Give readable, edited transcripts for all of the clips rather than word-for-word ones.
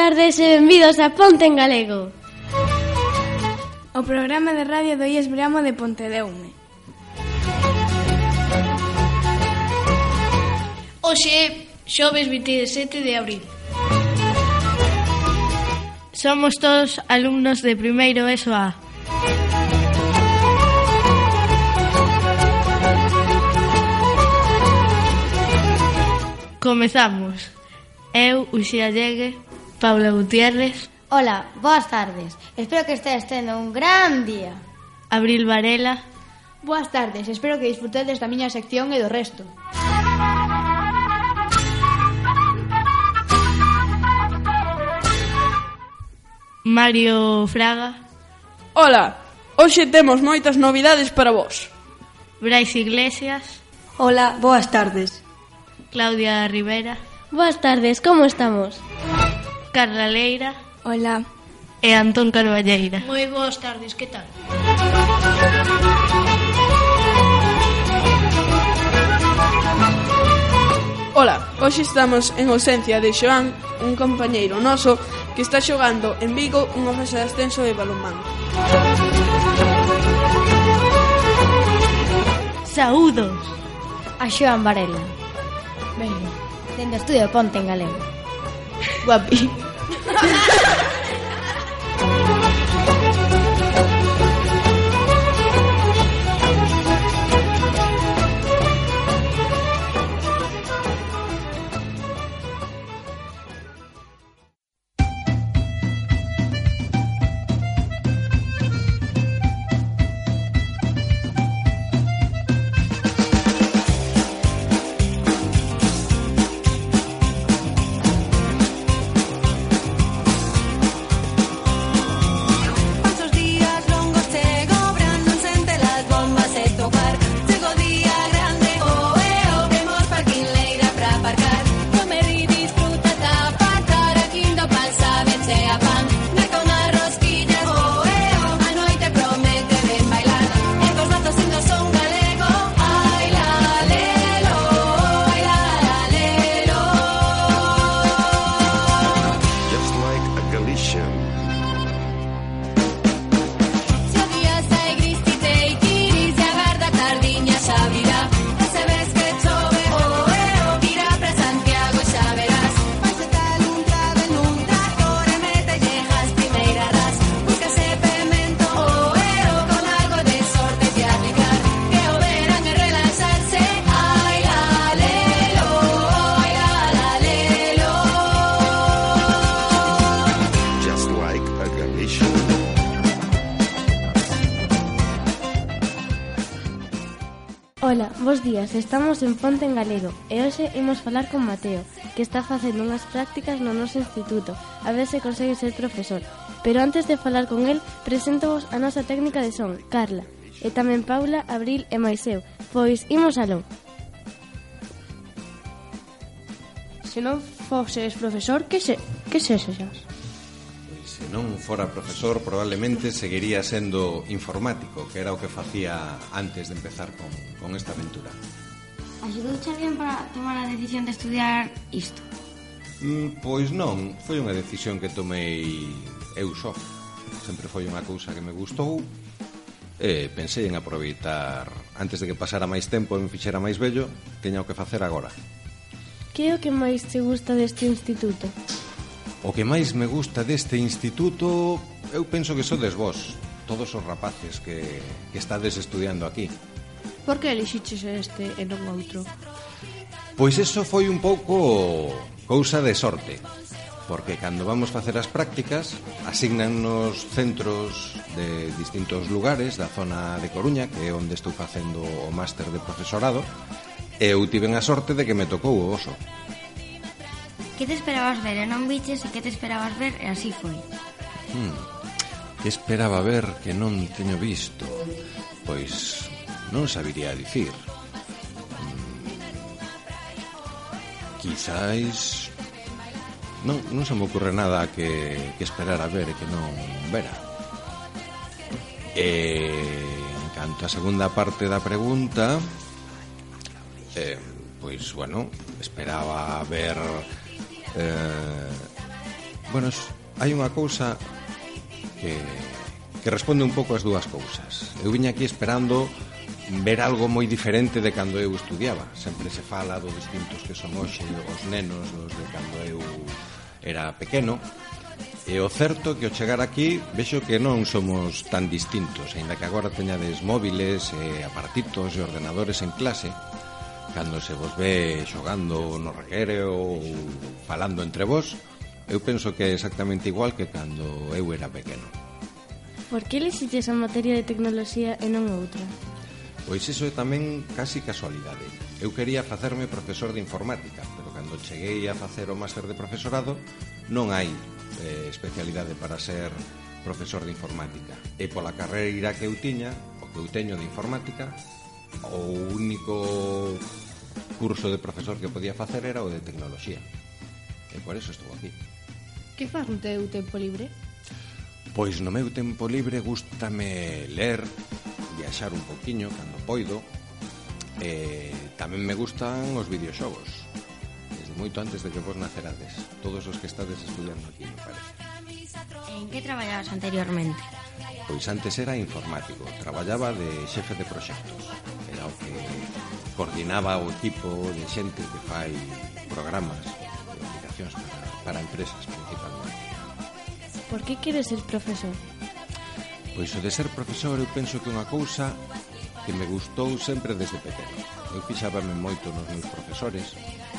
tardes e benvidos a Ponte en Galego. O programa de radio do IES Bramo de Pontedeume. Hoxe é xoves 27 de abril. Somos todos alumnos de primeiro ESO A. Comezamos. Eu, Uxía Llegue, Paula Gutiérrez. Ola, boas tardes. Espero que estés tendo un gran día. Abril Varela. Boas tardes, espero que disfrutedes da miña sección e do resto. Mario Fraga. Ola, hoxe temos moitas novidades para vos. Brais Iglesias. Ola, boas tardes. Claudia Rivera. Boas tardes, como estamos? Carla Leira. Hola. E Antón Carballeira. Moi boas tardes, que tal? Ola, hoxe estamos en ausencia de Xoán, un compañeiro noso que está xogando en Vigo unha fase de ascenso de balonmán. Saúdos A Xoán Varela. Venga. Dende o estudio Ponte en Galego. Guapi. Ola, bos días, estamos en Ponte en Galego e hoxe imos falar con Mateo, que está facendo unhas prácticas no noso instituto, a ver se consegue ser profesor. Pero antes de falar con el, preséntovos a nosa técnica de son, Carla, e tamén Paula, Abril e máis eu, pois imos aló. Se non foses profesor, que sexas? Se non fora profesor, probablemente seguiría sendo informático, que era o que facía antes de empezar con esta aventura. Axudouche alguén para tomar a decisión de estudiar isto? Pois non, foi unha decisión que tomei eu só. Sempre foi unha cousa que me gustou e pensei en aproveitar antes de que pasara máis tempo e me fixera máis vello, teña o que facer agora. Que é o que máis te gusta deste instituto? O que máis me gusta deste instituto, eu penso que sodes vos, todos os rapaces que estades estudiando aquí. Por que elixiches este e non outro? Pois eso foi un pouco cousa de sorte, porque cando vamos facer as prácticas asignan-nos centros de distintos lugares da zona de Coruña, que é onde estou facendo o máster de profesorado, e eu tiven a sorte de que me tocou o voso. Que te esperabas ver e non viches e que te esperabas ver e así foi? Que esperaba ver que non teño visto? Pois non sabiría dicir. Quizáis... Non se me ocurre nada que esperar a ver e que non vera. En canto á segunda parte da pregunta, pois, bueno, esperaba ver Bueno, hai unha cousa que responde un pouco as dúas cousas. Eu viña aquí esperando ver algo moi diferente de cando eu estudiaba. Sempre se fala dos distintos que son hoxe os nenos dos de cando eu era pequeno. E o certo que ao chegar aquí vexo que non somos tan distintos, aínda que agora teñades móviles, aparatitos e ordenadores en clase. Cando se vos ve xogando no recreo ou falando entre vos, eu penso que é exactamente igual que cando eu era pequeno. Por que elixiches a materia de tecnoloxía e non outra? Pois iso é tamén casi casualidade. Eu quería facerme profesor de informática, pero cando cheguei a facer o máster de profesorado non hai especialidade para ser profesor de informática. E pola carreira que eu tiña, o que eu teño de informática, o único curso de profesor que podía facer era o de tecnoloxía. E por eso estou aquí. Que faz no teu tempo libre? Pois no meu tempo libre gústame ler, viaxar un poquiño cando poido. Tamén me gustan os videoxogos. Desde moito antes de que vos nacerades. Todos os que estades estudiando aquí, me parece. En que traballabas anteriormente? Pois antes era informático. Traballaba de xefe de proxectos. Era o que coordinaba o equipo de xente que fai programas de aplicacións para empresas principalmente. Por que queres ser profesor? Pois o de ser profesor eu penso que é unha cousa que me gustou sempre desde pequeno. Eu fixábame moito nos meus profesores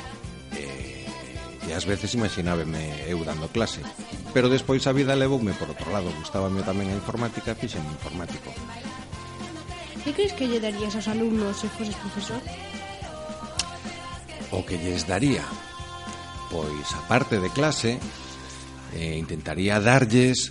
e ás veces imaginábame eu dando clase. Pero despois a vida levoume por outro lado. Gustábame tamén a informática e fixeme informático. Que crees que lle darías aos alumnos se foses profesor? O que lles daría? Pois, a parte de clase, intentaría darlles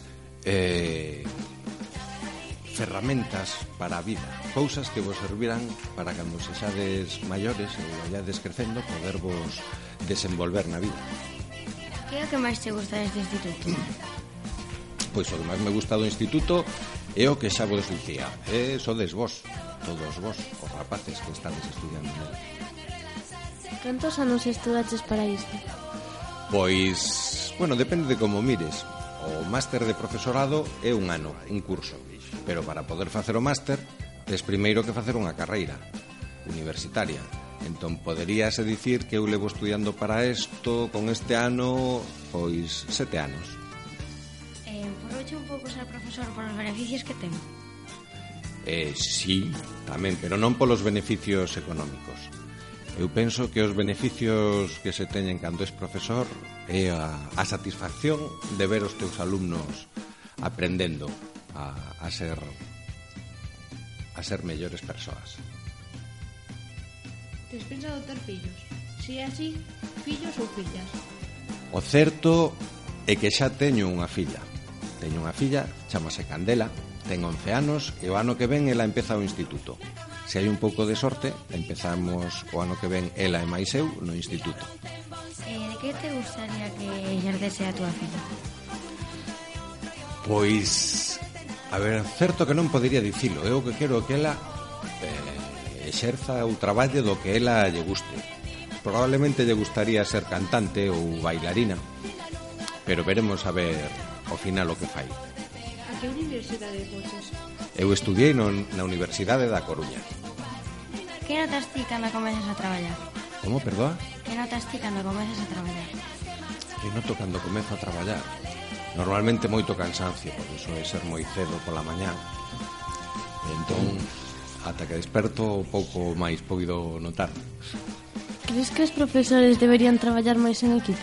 ferramentas para a vida, cousas que vos serviran para cando sexades maiores e vayades crecendo podervos desenvolver na vida. Que é o que máis te gusta deste instituto? Pois o que máis me gusta do instituto é o que xa vos dicía, sodes vos, todos vos, os rapaces que estades estudiando nele. Cantos anos estudaches para isto? Pois, bueno, depende de como mires. O máster de profesorado é un ano, un curso. Pero para poder facer o máster, tes primeiro que facer unha carreira universitaria. Entón, poderíase dicir que eu levo estudiando para isto, con este ano, pois 7 anos. Porrouche un pouco ser profesor por os beneficios que ten? Sí, tamén, pero non polos beneficios económicos. Eu penso que os beneficios que se teñen cando és profesor é a satisfacción de ver os teus alumnos aprendendo a ser mellores persoas. Tes pensado ter fillos? Si é así, fillos ou fillas? O certo é que xa teño unha filla. Teño unha filla, chamase Candela, ten 11 anos e o ano que ven ela empeza o instituto. Se hai un pouco de sorte, empezamos o ano que ven ela e máis eu no instituto. De que te gustaría que exercese a túa filla? Pois, a ver, certo que non podería dicilo. Eu o que quero que ela exerza o traballo do que ela lle guste. Probablemente lle gustaría ser cantante ou bailarina, pero veremos a ver ao final o que fai. A que universidade foches? Eu estudiei na Universidade da Coruña. Que notas ti cando comezas a traballar? Como, perdoa? Que notas ti cando comezas a traballar? Que noto cando comezo a traballar? Normalmente moito cansancio, porque iso é ser moi cedo pola mañá. Entón, ata que desperto, pouco máis poido notar. Crees que os profesores deberían traballar máis en equipo?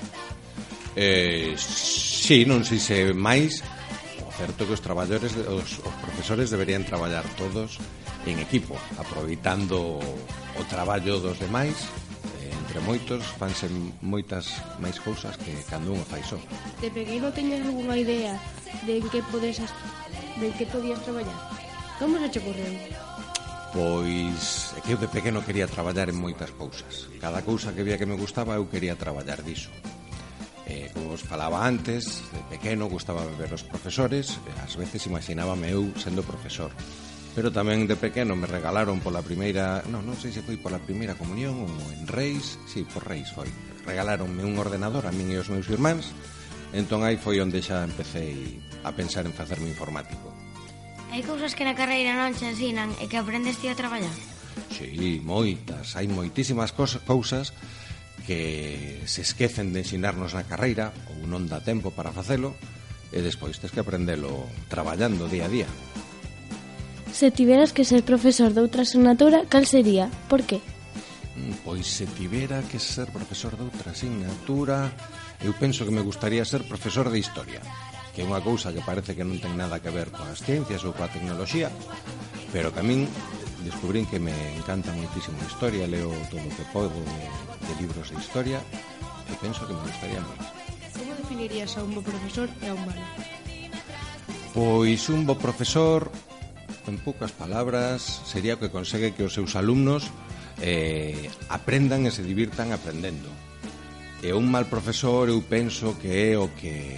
Sí, non sei se máis. O certo que os profesores deberían traballar todos en equipo, aproveitando o traballo dos demais. Entre moitos fanse moitas máis cousas que cando unha fai só. De pequeno teñes algunha idea de en que podías traballar? Como se che ocorreu? Pois é que eu de pequeno quería traballar en moitas cousas. Cada cousa que vía que me gustaba eu quería traballar diso. Como vos falaba antes, de pequeno gustaba ver os profesores, e ás veces imaginábame eu sendo profesor. Pero tamén de pequeno me regalaron pola primeira, non sei se foi pola primeira comunión ou en Reis, si, por Reis foi. Regaláronme un ordenador a min e os meus irmáns, Entón aí foi onde xa empecé a pensar en facerme informático. Hai cousas que na carreira non che ensinan e que aprendes ti a traballar? Sí, moitas, hai moitísimas cousas que se esquecen de ensinarnos na carreira ou non dá tempo para facelo e despois tens que aprendelo traballando día a día. Se tiveras que ser profesor de outra asignatura, cal sería? Por qué? Pois se tivera que ser profesor de outra asignatura, eu penso que me gustaría ser profesor de historia, que é unha cousa que parece que non ten nada que ver coas ciencias ou coa tecnoloxía, pero que a min descubrín que me encanta moitísimo a historia, leo todo o que podo de libros de historia e penso que me gustaría moito. Como definirías a un bo profesor e a un malo? Pois un bo profesor, en poucas palabras, sería o que consegue que os seus alumnos aprendan e se divirtan aprendendo. E un mal profesor eu penso que é o que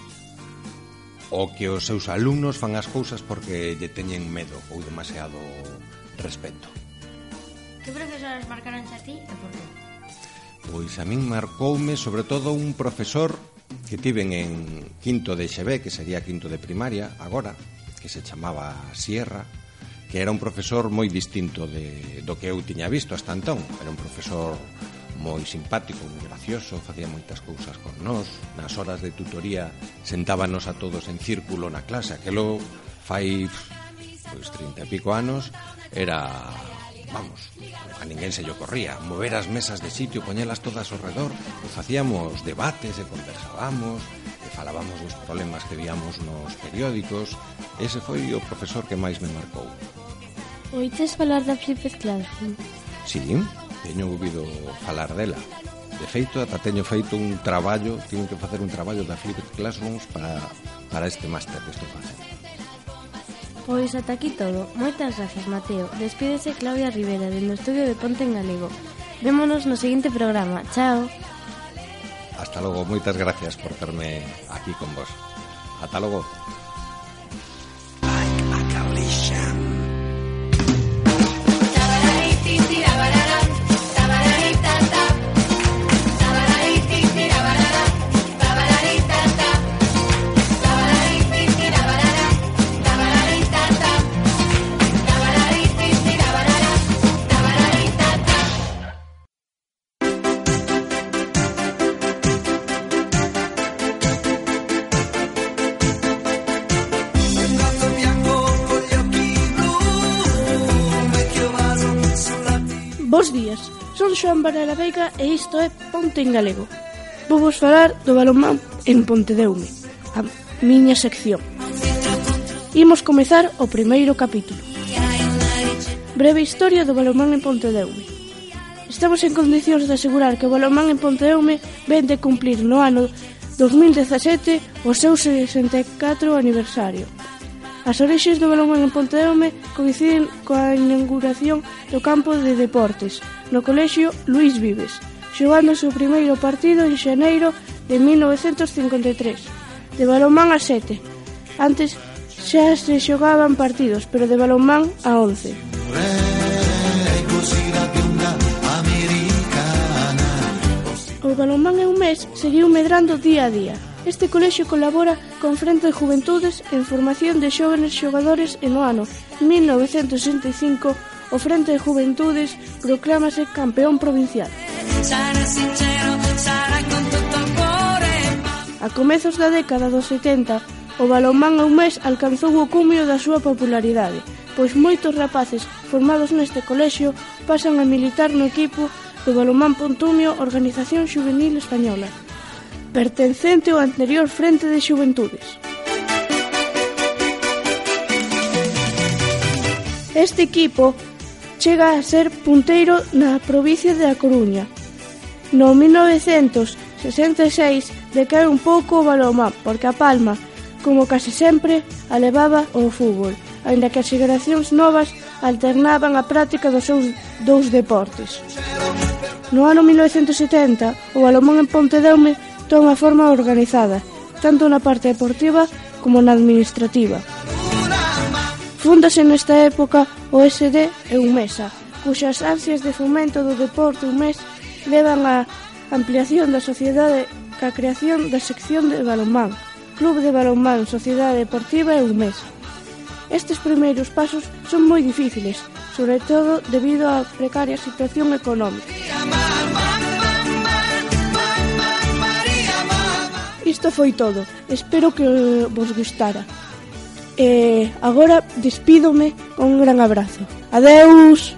os seus alumnos fan as cousas porque lle teñen medo ou demasiado respeto. Que profesores marcaron a ti e por qué? Pois a min marcoume sobre todo un profesor que tiven en quinto de XB, que sería quinto de primaria agora, que se chamaba Sierra, que era un profesor moi distinto do que eu tiña visto hasta entón. Era un profesor moi simpático, moi gracioso, facía moitas cousas con nós. Nas horas de tutoría sentábanos a todos en círculo na clase. Aquelo fai 30 e pico anos era, vamos, a ninguén se lle ocorría mover as mesas de sitio, poñelas todas ao redor, e facíamos debates e conversábamos e falábamos dos problemas que víamos nos periódicos. Ese foi o profesor que máis me marcou. Oiches falar da Flipped Classroom? Sí, teño ouvido falar dela. De feito, ata teño feito un traballo, teño que facer un traballo da Flipped Classrooms para este máster que estou facendo. Pois ata aquí todo. Moitas gracias, Mateo. Despídese Claudia Rivera, dentro do estudio de Ponte en Galego. Vémonos no seguinte programa. Chao. Hasta logo, moitas gracias por terme aquí con vos. Ata logo. Bos días, son Xoan Varela Veiga e isto é Ponte en Galego. Vou vos falar do balonmán en Pontedeume, a miña sección. Imos comezar o primeiro capítulo. Breve historia do balonmán en Pontedeume. Estamos en condicións de asegurar que o balonmán en Pontedeume ven de cumplir no ano 2017 o seu 64 aniversario. As orixes do balonmán en Pontedeume coinciden coa inauguración do campo de deportes no colexio Luís Vives, xogando o seu primeiro partido en xaneiro de 1953, de balonmán a 7. Antes xa se xogaban partidos, pero de balonmán a 11. O balonmán en un mes seguiu medrando día a día. Este colexio colabora con Frente de Juventudes en formación de xóvenes xogadores e no ano 1965 o Frente de Juventudes proclámase campeón provincial. A comezos da década dos 70, o balonmán a un mes alcanzou o cumio da súa popularidade, pois moitos rapaces formados neste colexio pasan a militar no equipo do Balonmán Pontumio, Organización Xuvenil Española, pertencente ao anterior Frente de Xuventudes. Este equipo chega a ser punteiro na provincia de A Coruña. No 1966 decae un pouco o balonmán, porque a Palma, como case sempre, a levaba ao fútbol, aínda que as xeracións novas alternaban a práctica dos seus dous deportes. No ano 1970, o balonmán en Pontedeume toma forma organizada, tanto na parte deportiva como na administrativa. Fúndase nesta época o SD e UMESA, cuxas ansias de fomento do deporte UMES levan á ampliación da sociedade ca creación da sección de balonmán, Club de Balonmán Sociedade Deportiva Eumés. Estes primeiros pasos son moi difíciles, sobre todo debido á precaria situación económica. Isto foi todo, espero que vos gustara. Agora despídome con un gran abrazo. Adeus!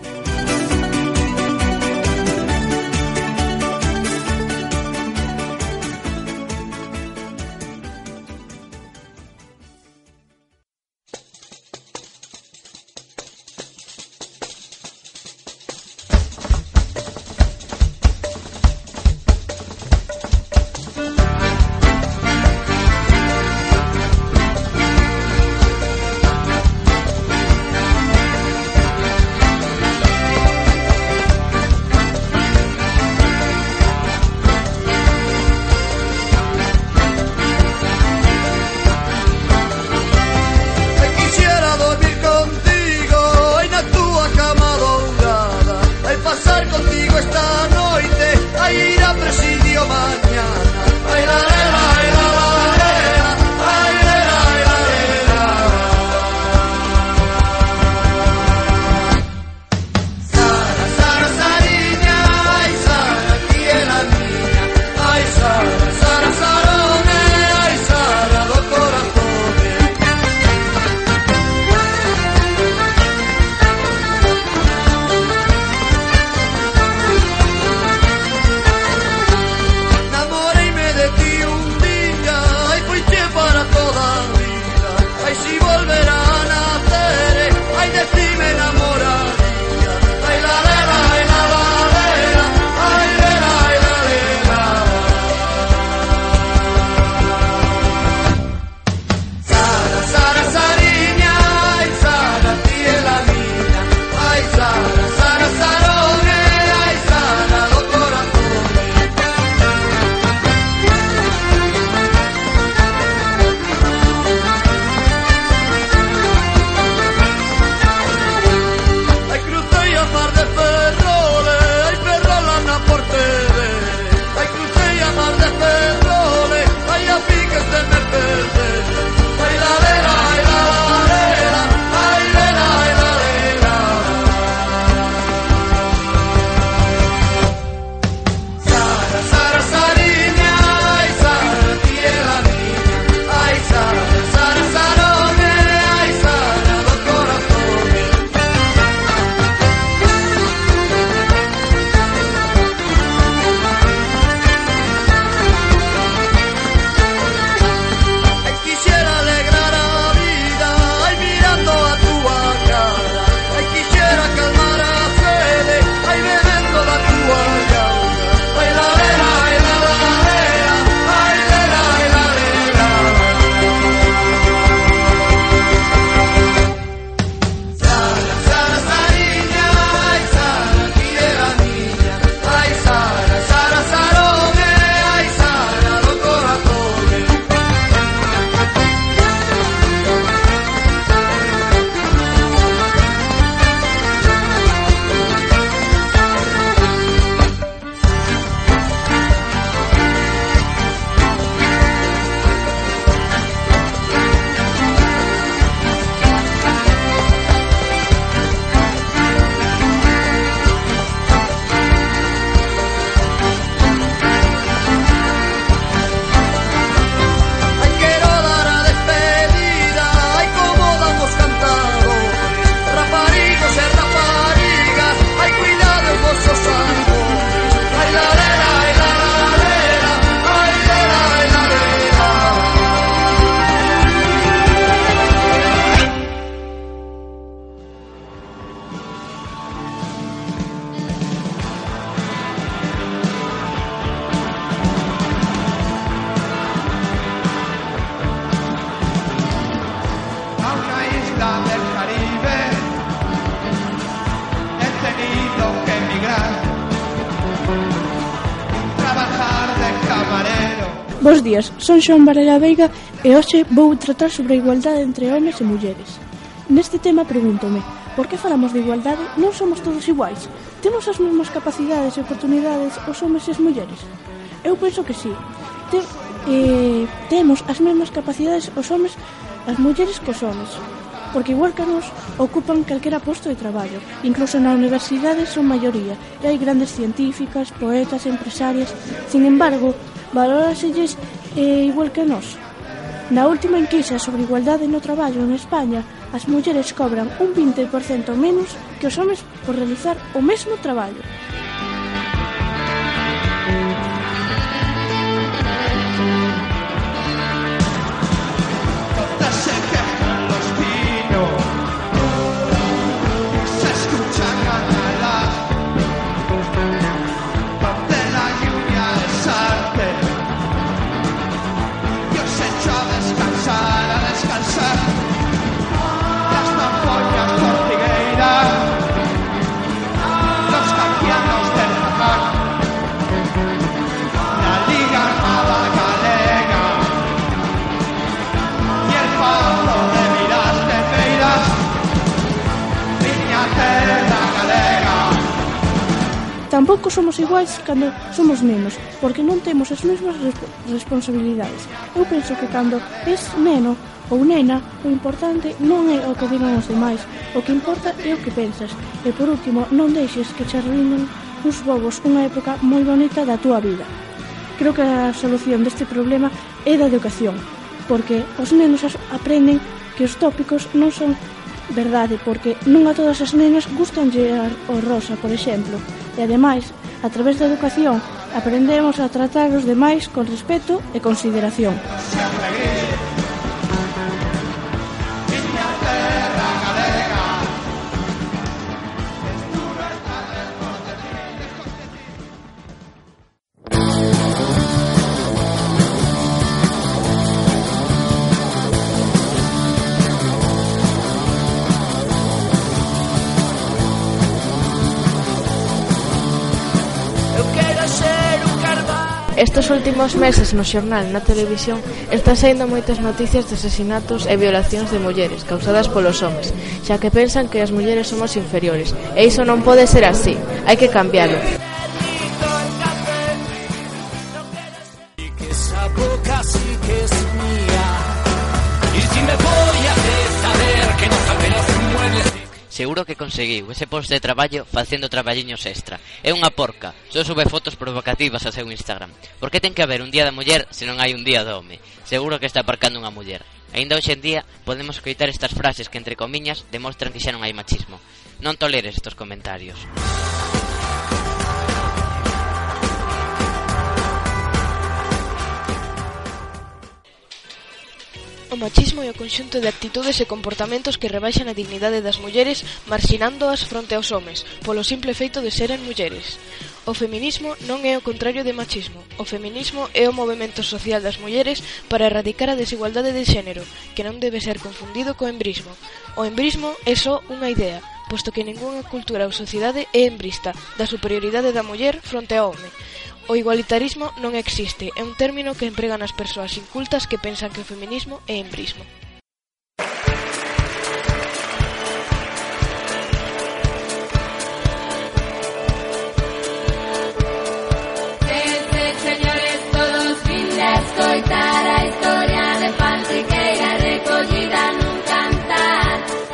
Bos días, son Xoán Varela Veiga e hoxe vou tratar sobre a igualdade entre homes e mulleres. Neste tema pregúntome, por que falamos de igualdade? Non somos todos iguais? Temos as mesmas capacidades e oportunidades os homes e as mulleres? Eu penso que sí. temos as mesmas capacidades os homes, as mulleres cos homes, porque igual que nos ocupan calquera posto de traballo, incluso na universidade son maioría, e hai grandes científicas, poetas, empresarias. Sin embargo, valóraselles igual que nós. Na última enquisa sobre igualdade no traballo en España, as mulleres cobran un 20% menos que os homes por realizar o mesmo traballo. Tampouco somos iguais cando somos nenos, porque non temos as mesmas responsabilidades. Eu penso que cando és neno ou nena, o importante non é o que digan os demais, o que importa é o que pensas. E por último, non deixes que che arruinen uns bobos unha época moi bonita da túa vida. Creo que a solución deste problema é da educación, porque os nenos aprenden que os tópicos non son verdade, porque non a todas as nenas gustanlle o rosa, por exemplo. E ademais, a través da educación, aprendemos a tratar os demais con respeto e consideración. Estes últimos meses no xornal, na televisión, están saindo moitas noticias de asesinatos e violacións de mulleres causadas polos homes, xa que pensan que as mulleres somos inferiores, e iso non pode ser así, hai que cambialo. Seguro que conseguiu ese post de traballo facendo traballiños extra. É unha porca, só sube fotos provocativas ao seu Instagram. Por que ten que haber un día da muller se non hai un día do home? Seguro que está aparcando unha muller. Aínda hoxe en día podemos escoitar estas frases que, entre comiñas, demostran que xa non hai machismo. Non toleres estos comentarios. O machismo é o conxunto de actitudes e comportamentos que rebaixan a dignidade das mulleres, marxinándoas fronte aos homes, polo simple feito de seren mulleres. O feminismo non é o contrario de machismo. O feminismo é o movemento social das mulleres para erradicar a desigualdade de xénero, que non debe ser confundido co embrismo. O embrismo é só unha idea, posto que ningunha cultura ou sociedade é embrista da superioridade da muller fronte ao home. O igualitarismo non existe, é un término que empregan as persoas incultas que pensan que o feminismo é embrismo. Señores, todos vinde a escoitar a historia de Pantriqueira recollida nun cantar.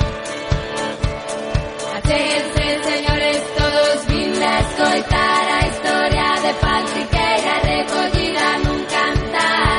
Achéguense, señores, todos vinde a escoitar a historia de Pantriqueira recollida nun cantar.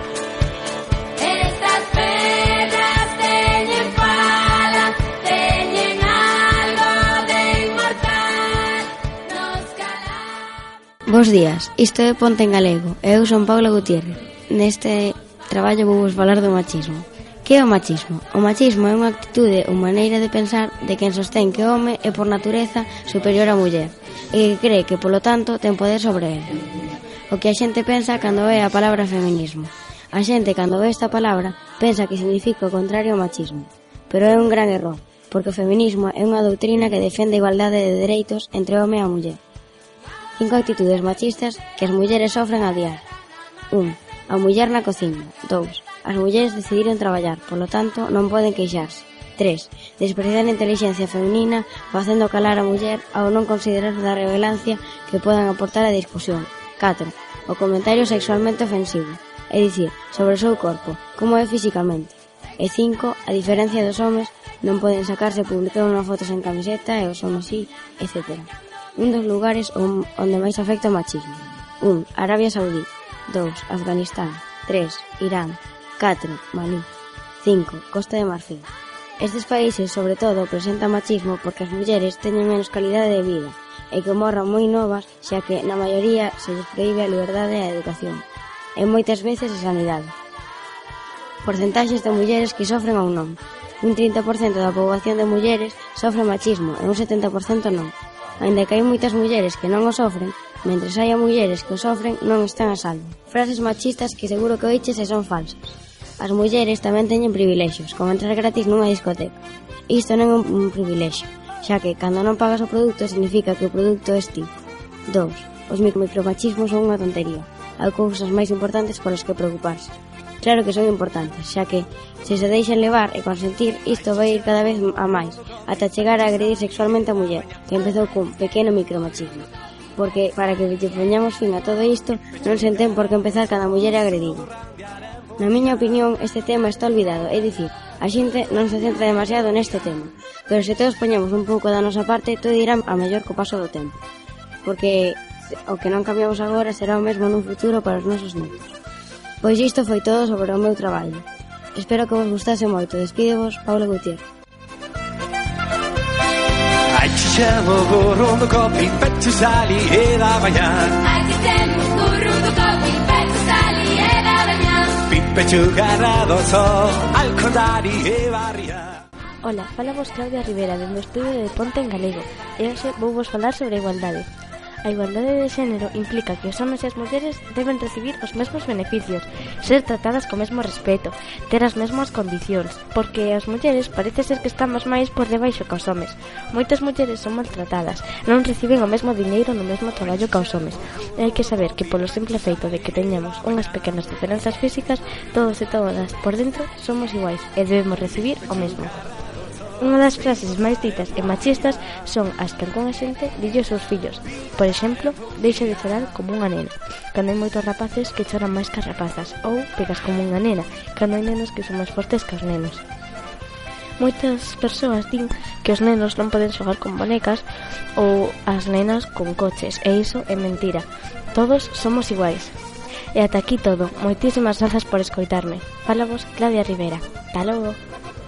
Estas pedras teñen fala, teñen algo de inmortal. Nos calamos. Bos días, isto é Ponte en Galego e eu son Paula Gutiérrez. Neste traballo vou vos falar do machismo. Que é o machismo? O machismo é unha actitude ou maneira de pensar de quen sostén que o home é por natureza superior á muller e que cree que, polo tanto, ten poder sobre ela. O que a xente pensa cando ve a palabra feminismo. A xente, cando ve esta palabra, pensa que significa o contrario ao machismo. Pero é un gran error, porque o feminismo é unha doutrina que defende a igualdade de dereitos entre o home e a muller. 5 actitudes machistas que as mulleres sofren a diario. 1. A muller na cociña. 2. As mulleres decidiron traballar, polo tanto, non poden queixarse. 3. Despreciar a inteligencia feminina facendo calar a muller ao non considerar da relevancia que podan aportar a discusión. 4. O comentario sexualmente ofensivo, é dicir, sobre o seu corpo, como é fisicamente. E 5. A diferencia dos homes, non poden sacarse e publicar unha foto sen camiseta e os homes sí, etc. Un dos lugares onde máis afecta o machismo. 1. Arabia Saudí. 2. Afganistán. 3. Irán. 4. Malí. 5. Costa de Marfil. Estes países, sobre todo, presentan machismo porque as mulleres teñen menos calidade de vida e que morran moi novas, xa que, na maioría, se lles proíbe a liberdade e a educación, e moitas veces a sanidade. Porcentaxes de mulleres que sofren ou non. Un 30% da poboación de mulleres sofre machismo e un 70% non. Ainda que hai moitas mulleres que non o sofren, mentres haya mulleres que o sofren, non están a salvo. Frases machistas que seguro que oiches e son falsas. As mulleres tamén teñen privilexios, como entrar gratis nunha discoteca. Isto non é un privilexio, xa que, cando non pagas o produto, significa que o produto é ti. 2. Os micromachismos son unha tontería. Hai cousas máis importantes polas que preocuparse. Claro que son importantes, xa que, se se deixan levar e consentir, isto vai ir cada vez a máis, ata chegar a agredir sexualmente a muller, que empezou cun pequeno micromachismo. Porque, para que lle poñamos fin a todo isto, non se ten por que empezar cada muller agredida. Na miña opinión, este tema está olvidado, é dicir, a xente non se centra demasiado neste tema, pero se todos poñamos un pouco da nosa parte, todo irá a mellor co paso do tempo, porque o que non cambiamos agora será o mesmo nun futuro para os nosos netos. Pois isto foi todo sobre o meu traballo. Espero que vos gustase moito. Despídevos, Paula Gutiérrez. Ai, chamo gorro do copi, petto sali e da bañar. Ai, chamo gorro do copi, petto sali e da bañar. Pipe chugarrado so, al condari e barria. Hola, falamos Claudia Rivera, dende o estudio de Ponte en Galego, e hoxe vou vos falar sobre a igualdade. A igualdade de xénero implica que os homes e as mulleres deben recibir os mesmos beneficios, ser tratadas co mesmo respeto, ter as mesmas condicións, porque as mulleres parece ser que estamos máis por debaixo que os homes. Moitas mulleres son maltratadas, non reciben o mesmo diñeiro no mesmo traballo que os homes. E hai que saber que polo simple feito de que teñamos unhas pequenas diferenzas físicas, todos e todas por dentro somos iguais e debemos recibir o mesmo. Unha das frases máis ditas e machistas son as que algunha xente dille aos seus fillos. Por exemplo, deixa de chorar como unha nena, cando hai moitos rapaces que choran máis que as rapazas, ou pegas como unha nena, cando hai nenos que son máis fortes que os nenos. Moitas persoas din que os nenos non poden xogar con bonecas ou as nenas con coches, e iso é mentira. Todos somos iguais. E ata aquí todo. Moitísimas grazas por escoitarme. Fálavos Claudia Rivera. Hasta logo.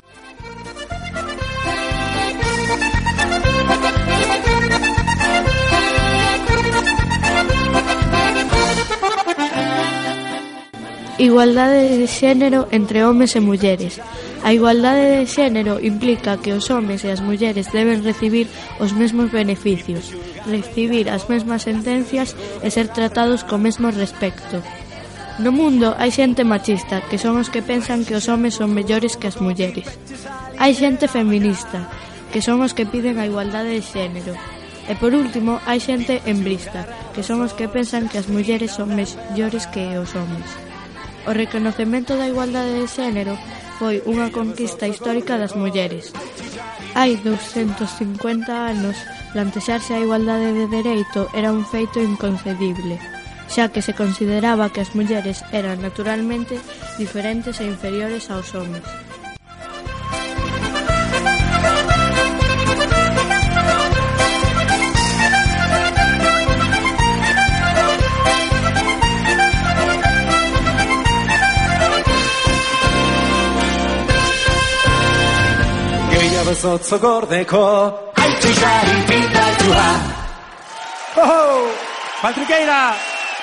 Igualdade de xénero entre homes e mulleres. A igualdade de xénero implica que os homes e as mulleres deben recibir os mesmos beneficios, recibir as mesmas sentencias e ser tratados co mesmo respecto. No mundo hai xente machista, que son os que pensan que os homes son mellores que as mulleres. Hai xente feminista, que son os que piden a igualdade de xénero. E por último, hai xente hembrista, que son os que pensan que as mulleres son mellores que os homes. O reconocemento da igualdade de xénero foi unha conquista histórica das mulleres. Hai 250 anos, plantexarse a igualdade de dereito era un feito inconcebible, xa que se consideraba que as mulleres eran naturalmente diferentes e inferiores aos homes. Sotso gordeko Aitzixari pintaltua Oh, Patriqueira!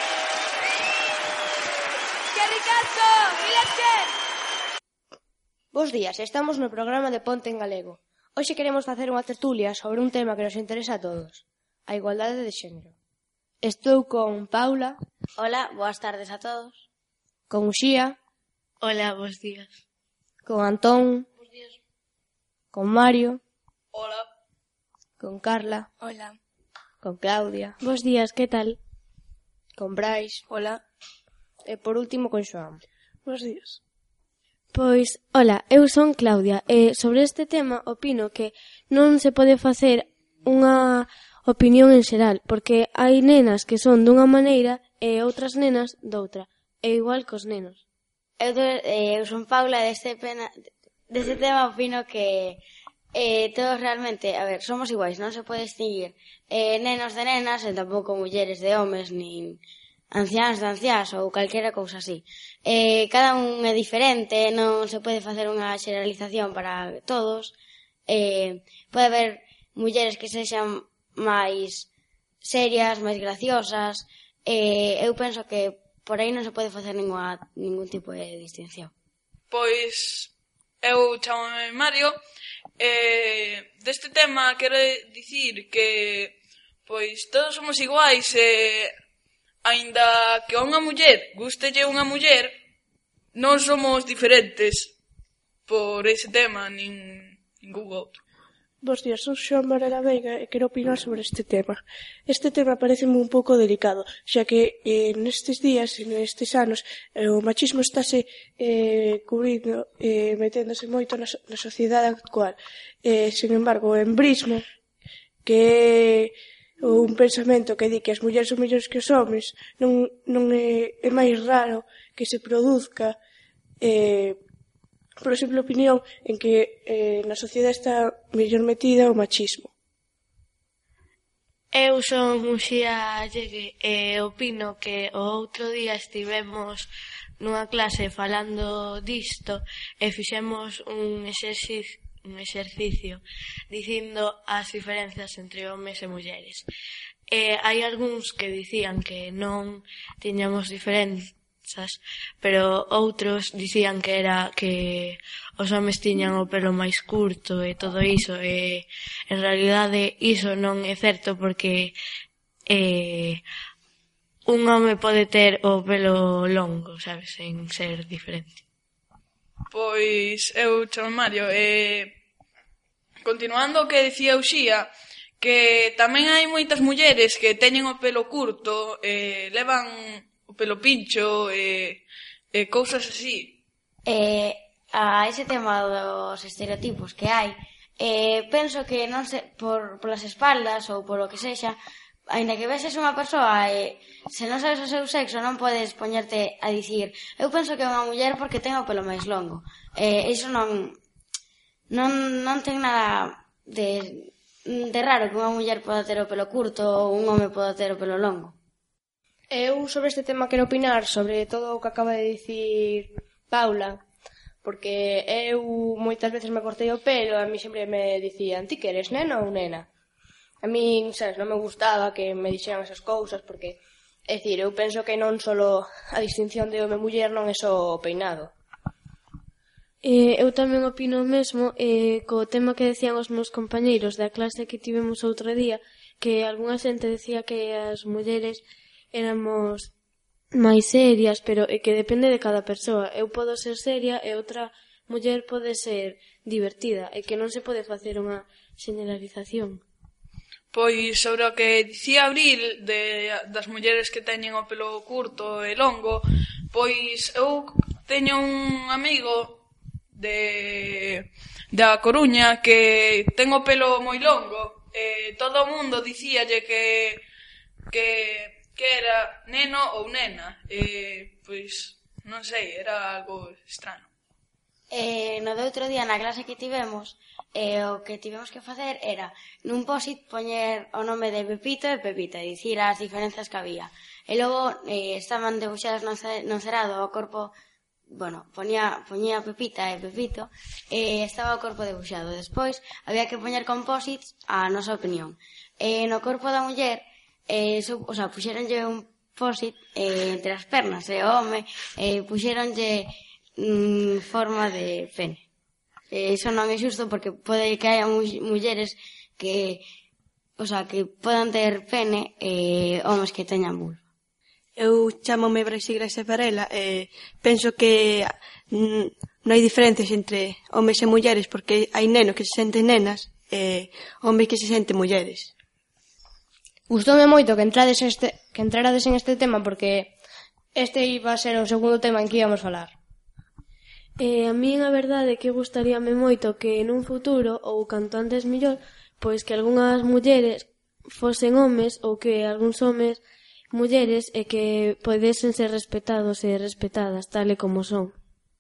Que Ricardo, Milasker! Bos días, estamos no programa de Ponte en Galego. Hoxe queremos facer unha tertulia sobre un tema que nos interesa a todos, a igualdade de xénero. Estou con Paula. Hola, boas tardes a todos. Con Uxía. Hola, bos días. Con Antón. Con Mario. Hola. Con Carla. Hola. Con Claudia. Bos días, que tal? Con Brais. Hola. E por último con Xoán. Bos días. Pois, hola, eu son Claudia e sobre este tema opino que non se pode facer unha opinión en xeral, porque hai nenas que son dunha maneira e outras nenas doutra, e igual cos nenos. Eu son Paula, deste tema opino que todos realmente, a ver, somos iguais, non se pode distinguir nenos de nenas e tampouco mulleres de homes, nin anciáns de anciás ou calquera cousa así. Cada un é diferente, non se pode facer unha xeralización para todos. Pode haber mulleres que sexan máis serias, máis graciosas. Eu penso que por aí non se pode facer ningún tipo de distinción. Pois eu chamome Mario. Deste tema quero dicir que pois todos somos iguais e aínda que a unha muller gústelle unha muller, non somos diferentes por ese tema ningún outro. Bos días, son Xoan Varela Veiga e quero opinar sobre este tema. Este tema pareceme un pouco delicado, xa que nestes días e nestes anos o machismo estáse cubrindo e meténdose moito na sociedade actual. Sin embargo, o embrismo, que é un pensamento que di que as mulleres son mellores que os homes, non é máis raro que se produzca por simple opinión en que na sociedade está mellor metida o machismo. Eu son Uxía Llegue e opino que o outro día estivemos nunha clase falando disto e fixemos un exercicio dicindo as diferencias entre homes e mulleres. Hai algúns que dicían que non tiñamos diferenzas, pero outros dicían que era que os homes tiñan o pelo máis curto e todo iso, e en realidade iso non é certo porque un home pode ter o pelo longo, sabes, sen ser diferente. Pois eu chamo Mario e continuando o que dicía Uxía, que tamén hai moitas mulleres que teñen o pelo curto e levan o pelo pincho e cousas así. A ese tema dos estereotipos que hai, penso que non sei, polas espaldas ou polo que sexa, aínda que veses unha persoa se non sabes o seu sexo non podes poñerte a dicir eu penso que é unha muller porque ten o pelo máis longo. Iso non ten nada de raro que unha muller poda ter o pelo curto ou un home poda ter o pelo longo. Eu sobre este tema quero opinar sobre todo o que acaba de dicir Paula, porque eu moitas veces me cortei o pelo e a mí sempre me dicían ti que eres nena ou nena. A mí, sabes, non me gustaba que me dixeran esas cousas porque, é dicir, eu penso que non só a distinción de home e muller non é só o peinado. Eu tamén opino o mesmo co tema que decían os meus compañeiros da clase que tivemos outro día, que algunha xente decía que as mulleres éramos máis serias, pero é que depende de cada persoa. Eu podo ser seria e outra muller pode ser divertida, e que non se pode facer unha generalización. Pois sobre o que dicía Abril das mulleres que teñen o pelo curto e longo, pois eu teño un amigo da Coruña que ten o pelo moi longo e todo o mundo dicíalle que era neno ou nena, pois non sei, era algo extraño. No de outro día na clase que tivemos, o que tivemos que facer era nun post-it poñer o nome de Pepito e Pepita e dicir as diferenzas que había. E logo estaban debuxadas non cerado o corpo, bueno, poñía Pepita e Pepito e estaba o corpo debuxado. Despois había que poñer con post-its a nosa opinión. No corpo da muller puxéronlle un post-it entre as pernas e o home puxéronlle forma de pene. Iso non é xusto porque pode que haya mulleres que podan ter pene e homes que teñan vulva. Eu chamome Braxigrexa Varela e penso que non hai diferencias entre homes e mulleres porque hai nenos que se senten nenas e homes que se senten mulleres. Gustoume moito que entrades en este tema porque este iba a ser o segundo tema en que íbamos falar. A min a verdade é que gustaríame moito que nun futuro, ou canto antes mellor, pois que algunhas mulleres fosen homes ou que algúns homes mulleres e que podesen ser respetados e respetadas tal e como son.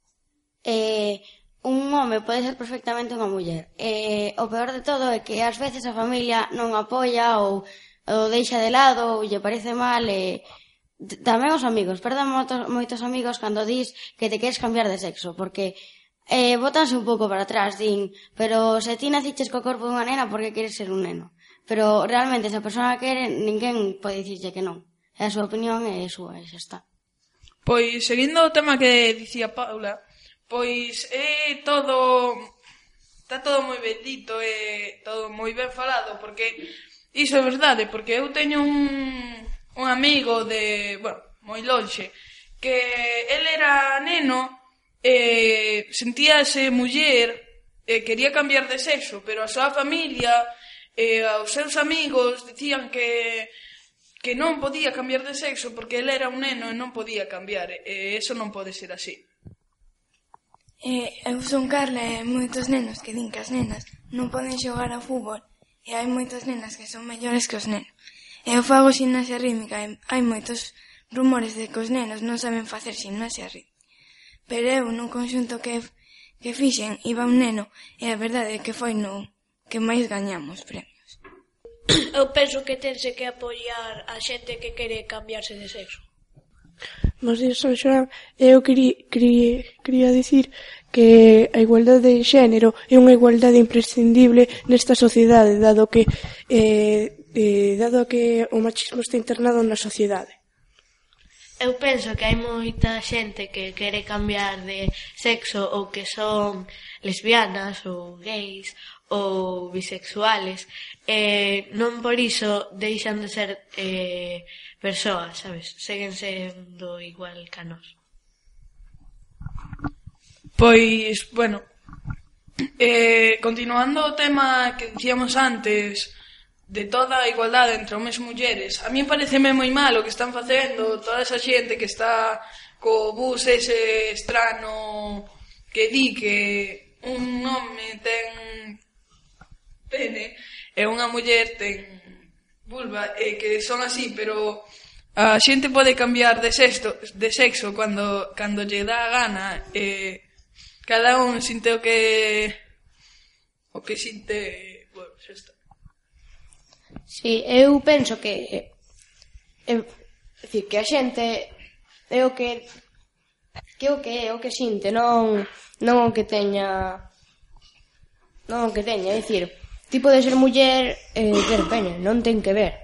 Un home pode ser perfectamente unha muller. O peor de todo é que ás veces a familia non apoia ou deixa de lado ou lle parece mal tamén os amigos. Perdan moitos amigos cando dis que te queres cambiar de sexo porque botanse un pouco para atrás, din, pero se ti naciches co corpo dunha nena porque queres ser un neno. Pero realmente se a persona quere, ninguén pode dicirlle que non. É a súa opinión e é súa, e xa está. Pois, seguindo o tema que dicía Paula, pois é todo... Está todo moi ben dito e todo moi ben falado, porque iso é verdade, porque eu teño un amigo de, bueno, moi lonxe, que el era neno e sentíase muller e quería cambiar de sexo, pero a súa familia e aos seus amigos dicían que non podía cambiar de sexo porque ele era un neno e non podía cambiar, e eso non pode ser así. Eu son Carla e hai moitos nenos que din que as nenas non poden xogar a fútbol e hai moitas nenas que son mellores que os nenos. Eu fago gimnasia rítmica e hai moitos rumores de que os nenos non saben facer gimnasia rítmica. Pero eu, nun conxunto que fixen, iba un neno e a verdade é que foi no que máis gañamos premios. Eu penso que tense que apoiar a xente que quere cambiarse de sexo. Bos días, San Xoán. Eu quería dicir que a igualdade de xénero é unha igualdade imprescindible nesta sociedade, dado que o machismo está internado na sociedade. Eu penso que hai moita xente que quere cambiar de sexo ou que son lesbianas ou gays ou bisexuales e non por iso deixan de ser persoas, sabes? Seguen sendo igual que a nós. Pois, bueno, continuando o tema que dicíamos antes de toda a igualdade entre homes e mulleres, a mí pareceme moi mal o que están facendo toda esa xente que está co bus ese estrano que di que un home ten pene e unha muller ten vulva e que son así, pero a xente pode cambiar de sexo cando lle dá a gana e cada un sinte o que sinte, bueno, xa está. Si, eu penso que que a xente é o que sinte, non o que teña, é dicir, ti pode ser muller e ter pene, non ten que ver.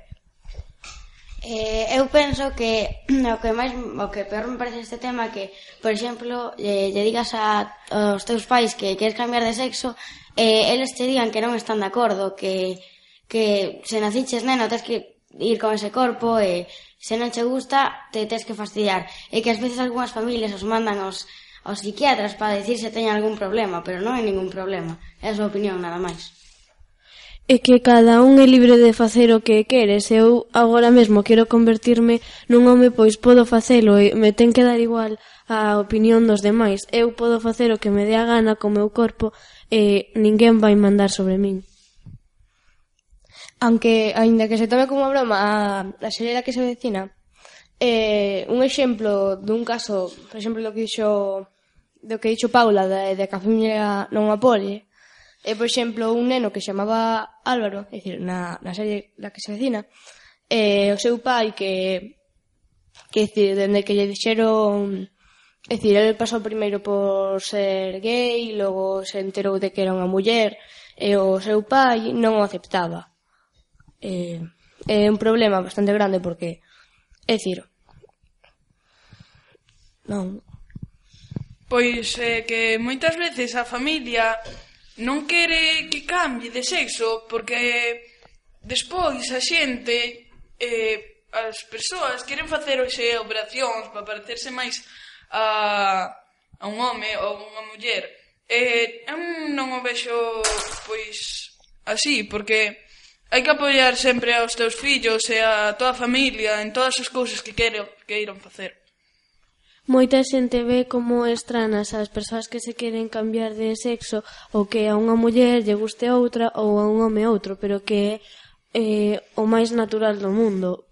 Eu penso que o que peor me parece este tema que, por exemplo, lle digas aos teus pais que queres cambiar de sexo e eles te digan que non están de acordo, que se naciches neno tens que ir con ese corpo e se non che gusta te tens que fastidiar e que ás veces algunhas familias os mandan aos psiquiatras para decir se teñen algún problema, pero non hai ningún problema, é a súa opinión nada máis. E que cada un é libre de facer o que quere. Se eu agora mesmo quero convertirme nun home, pois podo facelo e me ten que dar igual a opinión dos demais. Eu podo facer o que me dé a gana co meu corpo e ninguén vai mandar sobre min. Aínda que se tome como broma a serie da que se vecina, un exemplo dun caso, por exemplo, do que dixo Paula, de que a familia non apoie, por exemplo, un neno que se chamaba Álvaro, é dicir, na serie da que se vecina, o seu pai que dicir, dende que lle dixeron, é dicir, ele pasou primeiro por ser gay, logo se enterou de que era unha muller, e o seu pai non o aceptaba. É un problema bastante grande porque, é dicir, non. Pois que moitas veces a familia non quere que cambie de sexo porque despois a xente, as persoas queren facer operacións para parecerse máis a un home ou unha muller. Eu non o vexo pois así, porque hai que apoiar sempre aos teus fillos e a toda a familia en todas as cousas que queiran facer. Moita xente ve como estranas as persoas que se queren cambiar de sexo ou que a unha muller lle guste outra ou a un home outro, pero que o máis natural do mundo.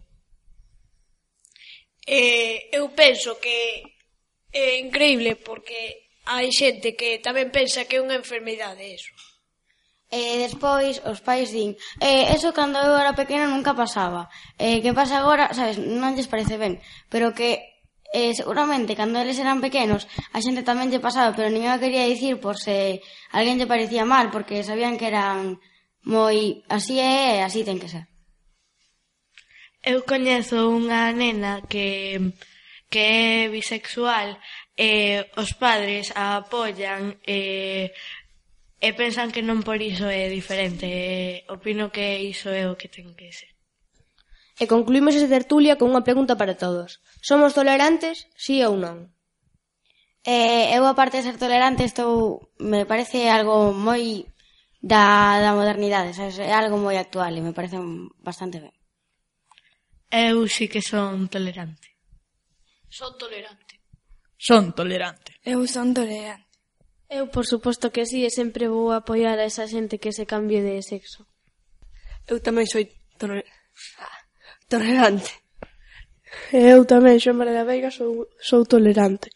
Eu penso que é increíble porque hai xente que tamén pensa que é unha enfermidade eso. E despois os pais din eso cando eu era pequena nunca pasaba, que pasa agora, sabes, non lles parece ben, pero que seguramente cando eles eran pequenos a xente tamén lle pasaba, pero ninguén quería dicir por se alguén lle parecía mal, porque sabían que eran moi así e así ten que ser. Eu coñezo unha nena que é bisexual e os padres a apoian e pensan que non por iso é diferente. Opino que iso é o que ten que ser. E concluímos esta tertulia con unha pregunta para todos. Somos tolerantes, sí ou non? Eu, aparte de ser tolerante, me parece algo moi da modernidade, sabes? É algo moi actual e me parece bastante ben. Eu sí que son tolerante. Son tolerante. Son tolerante. Eu son tolerante. Eu, por suposto que sí, e sempre vou apoiar a esa xente que se cambie de sexo. Eu tamén soy tolerante. Eu tamén, Xoan Varela Veiga, sou tolerante.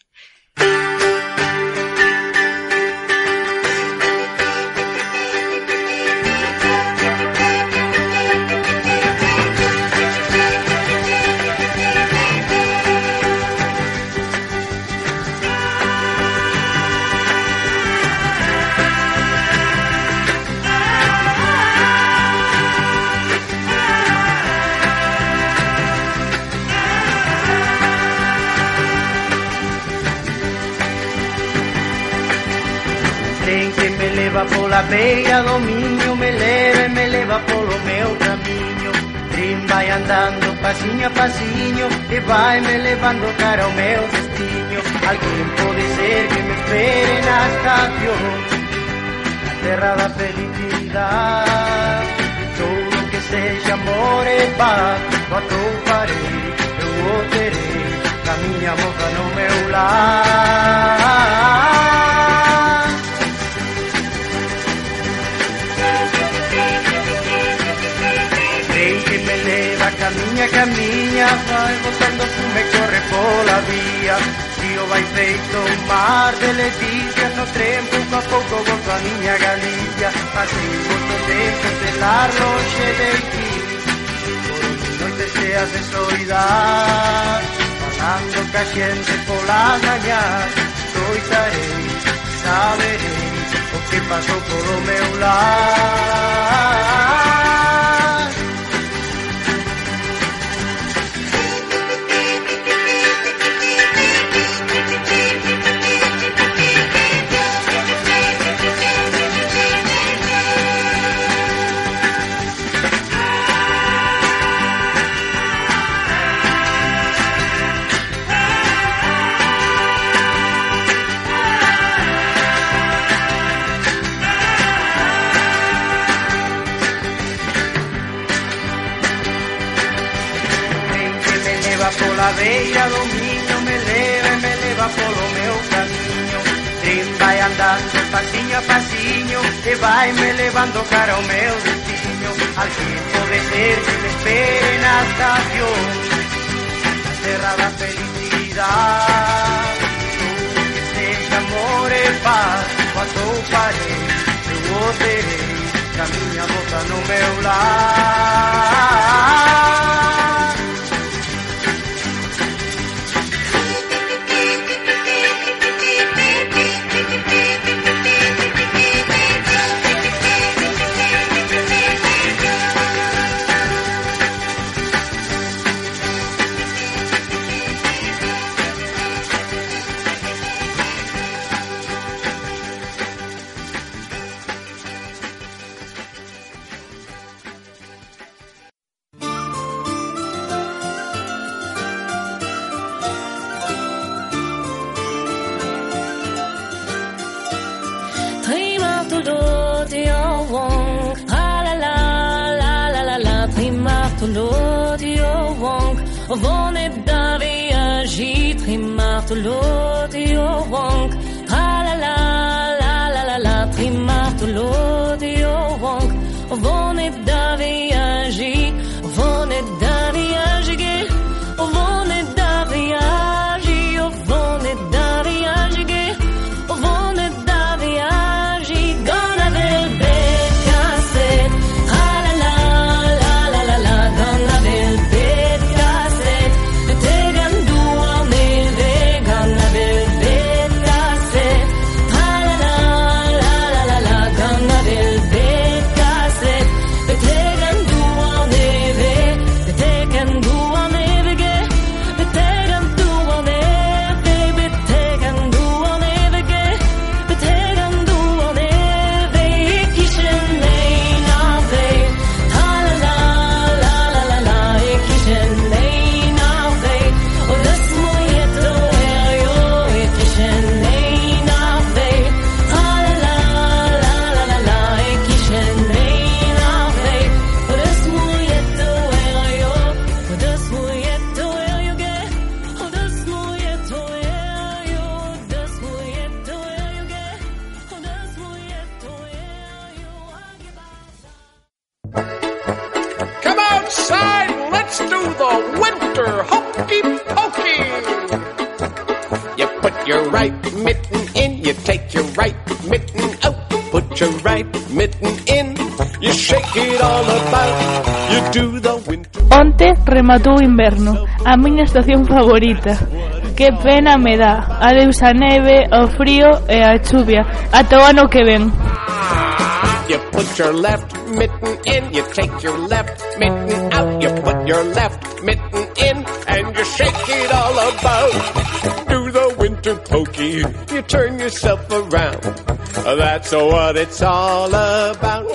Pola beira do miño me leva polo meu camiño. Trin vai andando pasiño a pasiño e vai me levando cara ao meu destiño. Alguén pode ser que me espere na estación, na terra da felicidade. Todo que sexa amor e paz, o atoparei, eu o terei, na miña moza no meu lar. Camiña, vai botando fume, corre pola vía. Río vai feito un mar de leticias, no tren pouco a pouco gozo a miña Galicia. Así gozo de cancelar lonxe de ti, por noites cheas de soidad, falando ca xente polas mañás. Coitarei, saberei o que pasou polo meu lar. Pola beira do miño me leva polo meu camiño. Trin vai andando pasiño a pasiño e vai me levando cara ao meu destino. Alguén pode ser que me espere na estación, na terra da felicidade. Todo que sexa amor e paz, o atoparei, eu o terei, que a miña moza no meu lar. Voneda viaggi, trimartolo di wonk, la la la la la, trimartolo di wonk, voneda viaggi. let's do the winter hokey pokey. You put your right mitten in, you take your right mitten out. Put your right mitten in, you shake it all about. You do the winter. Onte rematou o inverno, a miña estación favorita. Que pena me dá. Adeus a neve, ao frío e a chuvia. Ata o ano que ven. You put your left mitten in, you take your left mitten out. You put your left mitten in, and you shake it all about. Do the winter pokey, you turn yourself around. That's what it's all about.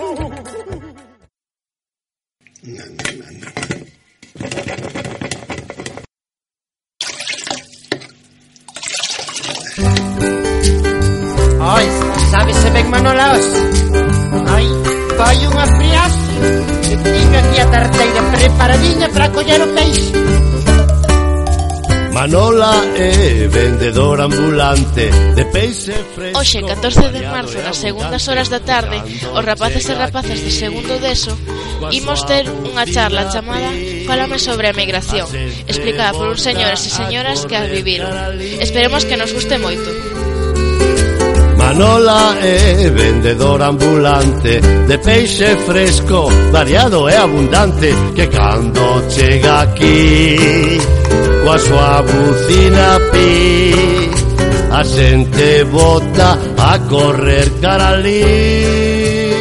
Ai, sábese ben, Manolas? Ai, vai unha friase. E tiña aquí a tarteira preparadiña para coller o peixe. Manola é vendedora ambulante de peixe fresco. Hoxe, 14 de marzo, nas segundas horas da tarde, os rapaces e rapazas de segundo deso imos ter unha charla chamada Fálame sobre a migración, explicada por uns señores e señoras que a viviron. Esperemos que nos guste moito. Manola é vendedora ambulante de peixe fresco, variado e abundante, que cando chega aquí coa súa bucina pi, a xente bota a correr cara ali.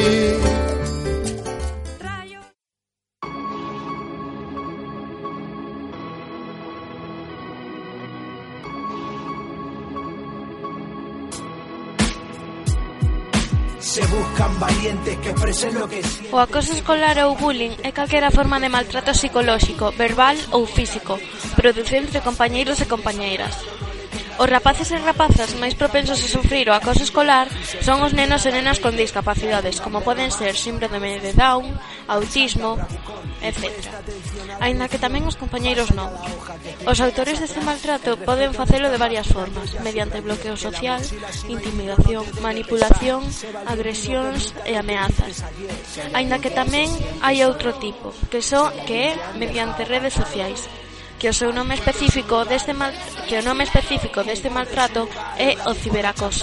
Se buscan valientes que ofrecen lo que O acoso escolar ou bullying é calquera forma de maltrato psicolóxico, verbal ou físico, producido entre compañeiros e compañeiras. Os rapaces e rapazas máis propensos a sufrir o acoso escolar son os nenos e nenas con discapacidades, como poden ser síndrome de Down, autismo, etc. Aínda que tamén os compañeiros non. Os autores deste maltrato poden facelo de varias formas, mediante bloqueo social, intimidación, manipulación, agresións e ameazas. Aínda que tamén hai outro tipo, que é mediante redes sociais, que o nome específico deste maltrato é o ciberacoso.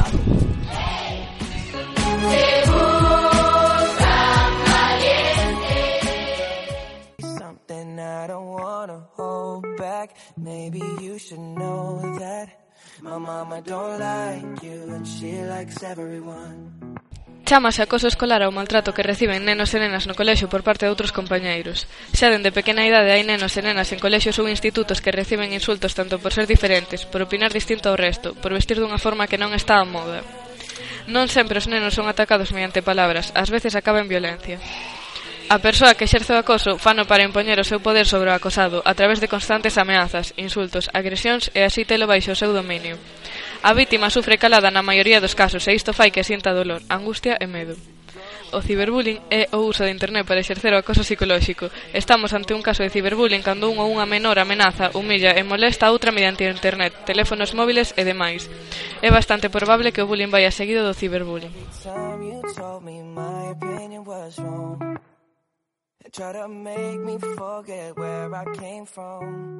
Chámase acoso escolar ao maltrato que reciben nenos e nenas no colexio por parte de outros compañeiros. Xa dende pequena idade hai nenos e nenas en colexios ou institutos que reciben insultos tanto por ser diferentes, por opinar distinto ao resto, por vestir dunha forma que non está a moda. Non sempre os nenos son atacados mediante palabras, ás veces acaba en violencia. A persoa que exerce o acoso fano para impoñer o seu poder sobre o acosado a través de constantes ameazas, insultos, agresións e así telo baixo o seu dominio. A vítima sufre calada na maioría dos casos e isto fai que sinta dolor, angustia e medo. O ciberbullying é o uso de internet para exercer o acoso psicolóxico. Estamos ante un caso de ciberbullying cando un ou unha menor amenaza, humilla e molesta a outra mediante internet, teléfonos móviles e demais. É bastante probable que o bullying vaya seguido do ciberbullying. Try to make me forget where I came from.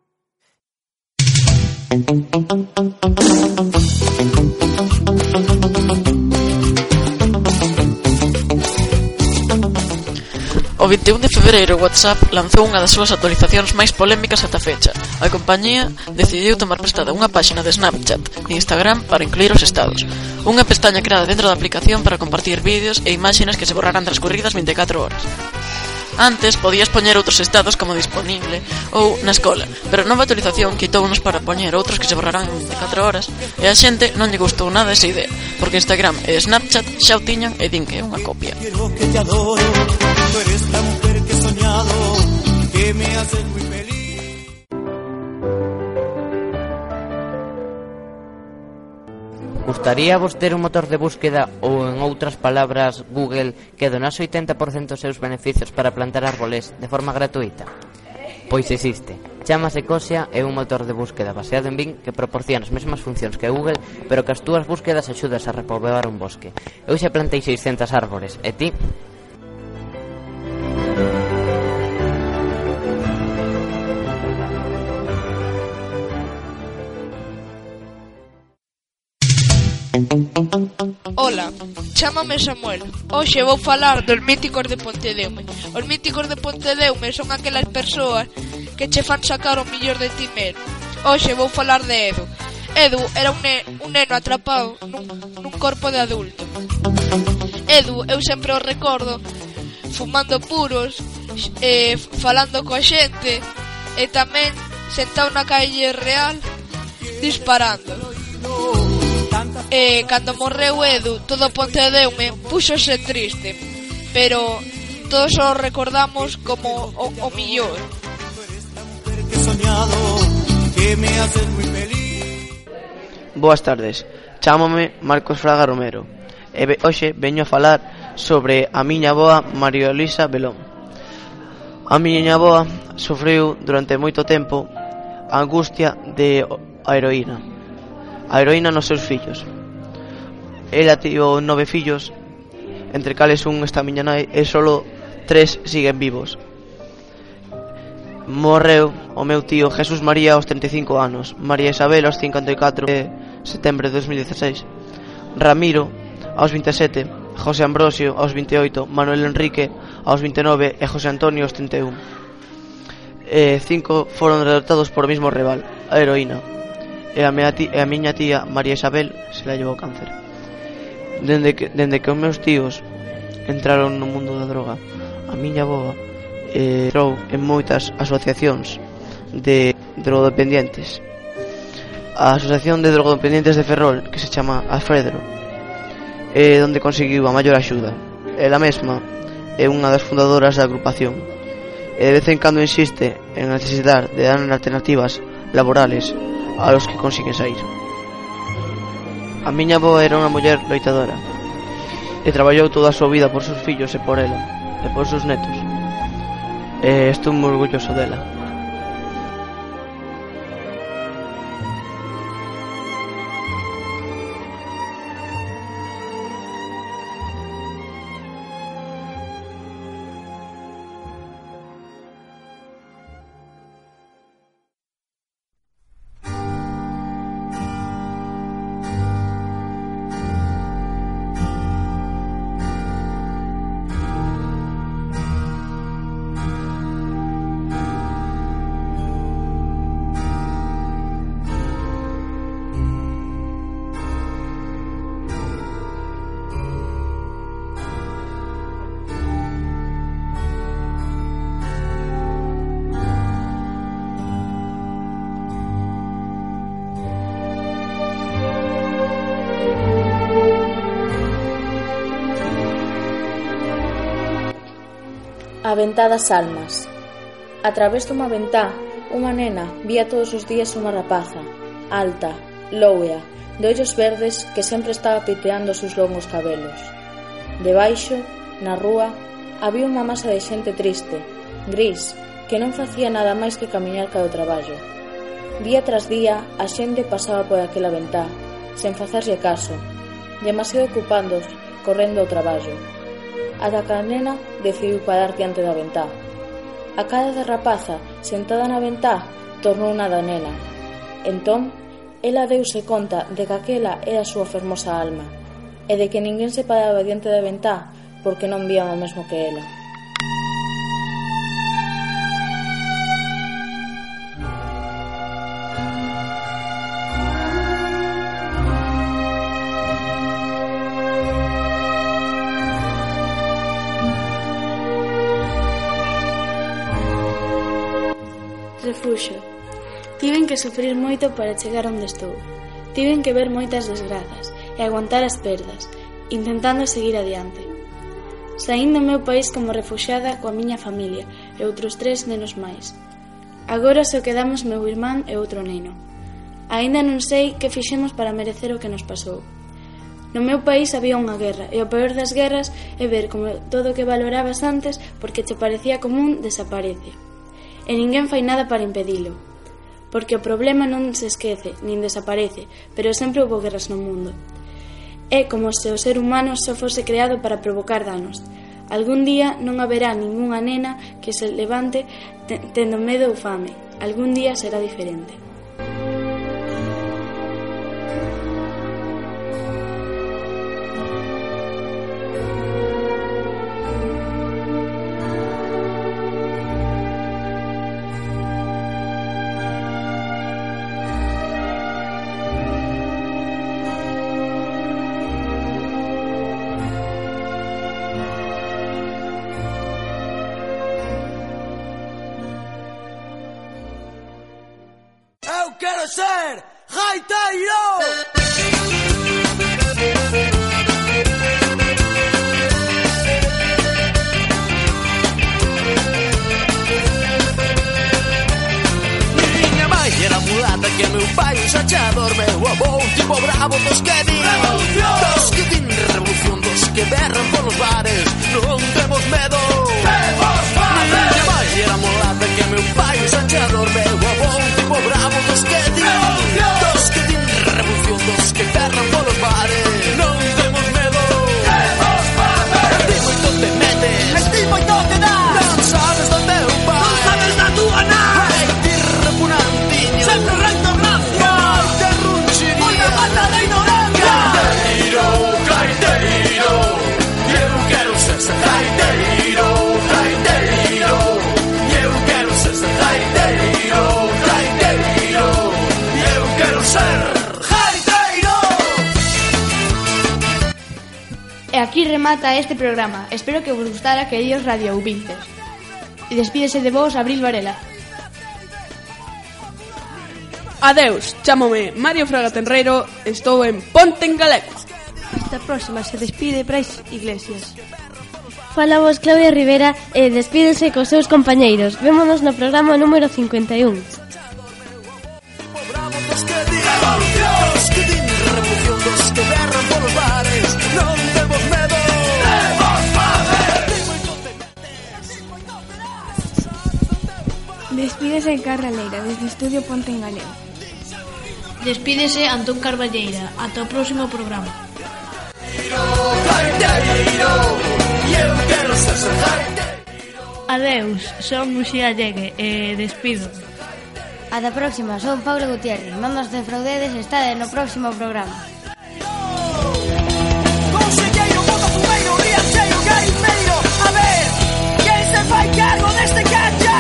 O 21 de febreiro, WhatsApp lanzou unha das súas actualizacións máis polémicas ata fecha. A compañía decidiu tomar prestada unha páxina de Snapchat e Instagram para incluir os estados. Unha pestaña creada dentro da aplicación para compartir vídeos e imaxes que se borrarán transcurridas 24 horas. Antes podías poñer outros estados como disponible ou na escola, pero a nova actualización quitounos para poñer outros que se borrarán en 24 horas e a xente non lle gustou nada esa idea, porque Instagram e Snapchat xa o tiñan e din que é unha copia. Gustaríavos ter un motor de búsqueda ou, en outras palabras, Google, que donase 80% dos seus beneficios para plantar árboles de forma gratuita? Pois existe. Chámase Cosia e é un motor de búsqueda baseado en Bing que proporciona as mesmas funcións que Google, pero que as túas búsquedas axudas a repoboar un bosque. Eu xa plantei 600 árbores, e ti? Ola, chámame Samuel. Hoxe vou falar dos míticos de Pontedeume. Os míticos de Pontedeume son aquelas persoas que che fan sacar o millor de ti mesmo. Hoxe vou falar de Edu. Edu era un neno atrapado nun corpo de adulto. Edu, eu sempre o recordo fumando puros, falando coa xente e tamén sentado na calle real disparando. Cando morreu Edu, todo Pontedeume púxose triste, pero todos o recordamos como o millor. Boas tardes, chámome Marcos Fraga Romero e hoxe veño a falar sobre a miña avoa María Luisa Belón. A miña avoa sofreu durante moito tempo a angustia de a heroína nos seus fillos. Ela tivo 9 fillos, entre cales un está miña nai, e solo 3 siguen vivos. Morreu o meu tío Jesús María aos 35 anos, María Isabel aos 54 de setembro de 2016, Ramiro aos 27, José Ambrosio aos 28, Manuel Enrique aos 29 e José Antonio aos 31. 5 foron derrotados por o mismo rival, a heroína, e a miña tía María Isabel se la llevou cáncer. Dende que os meus tíos entraron no mundo da droga, a miña avoa entrou en moitas asociacións de drogodependientes. A Asociación de Drogodependientes de Ferrol, que se chama Alfredro, onde conseguiu a maior axuda. Ela mesma é unha das fundadoras da agrupación e de vez en cando insiste en a necesidade de dar alternativas laborales a los que consiguen sair. A miña avoa era unha muller loitadora e traballou toda a súa vida por seus fillos e por ela e por seus netos. Estou moi orgulloso dela. A ventá das almas. A través dunha ventá, unha nena vía todos os días unha rapaza, alta, loua, de ollos verdes que sempre estaba piteando os seus longos cabelos. Debaixo, na rúa, había unha masa de xente triste, gris, que non facía nada máis que camiñar cara ao traballo. Día tras día, a xente pasaba por aquela ventá, sen facerlle caso, demasiado ocupados, correndo ao traballo. Ata que a nena decidiu parar diante da ventá. A cara da rapaza, sentada na ventá, tornou na da nena. Entón, ela deuse conta de que aquela era a súa fermosa alma e de que ninguén se paraba diante da ventá porque non vían o mesmo que ela. Refuxo. Tiven que sufrir moito para chegar onde estou. Tiven que ver moitas desgrazas e aguantar as perdas, intentando seguir adiante. Saín do meu país como refuxiada coa miña familia e outros 3 nenos máis. Agora só quedamos meu irmán e outro neno. Aínda non sei que fixemos para merecer o que nos pasou. No meu país había unha guerra e o peor das guerras é ver como todo o que valorabas antes porque che parecía común desaparece. E ninguén fai nada para impedilo. Porque o problema non se esquece, nin desaparece, pero sempre houve guerras no mundo. É como se o ser humano só fose creado para provocar danos. Algún día non haberá ningunha nena que se levante tendo medo ou fame. Algún día será diferente. quero ser gaiteiro. Miña mãe era mulata que meu pai un sachador. Meu avó un tipo bravo dos que din revolución, dos que din revolución, dos que berran polos bares. Non temos medo. Miña mãe era mulata que meu pai un sachador. Meu avó un tipo bravo dos que din revolución, dos que din revolución, dos que berran polos bares. Non temos medo. Ti moito te metes, ti moito te das. Non sabes do teu pai, non sabes da tua nai. Hai ti repunantiño, sempre recto gracia. Ai te runchiría, oi a falta de ignorancia. Gaiteiro, gaiteiro, eu quero ser gaiteiro, gaiteiro. Eu quero ser gaiteiro, gaiteiro. Eu quero ser gaiteiro. E aquí remata este programa. Espero que vos gustara, queridos radioouvintes. E despídese de vos Abril Varela. Adeus, chámome Mario Fraga Tenreiro, estou en Ponte en Galego. Esta próxima se despide Brais Iglesias. Fala vos Claudia Rivera e despídense cos seus compañeiros. Vémonos no programa número 51. Dos que din revolución, dos que berran polos bares. Non temos medo. Despídese Carla Leira desde Estudio Ponte en Galego. Despídese Antón Carballeira. Ata o próximo programa. Adeus, son Uxía Llegue e despido. Ata a próxima, son Pablo Gutiérrez. Non nos defraudedes, estade no próximo programa. Conselleiro, botafumeiro, riacheiro, garimeiro. A ver, quen se fai cargo deste cacho?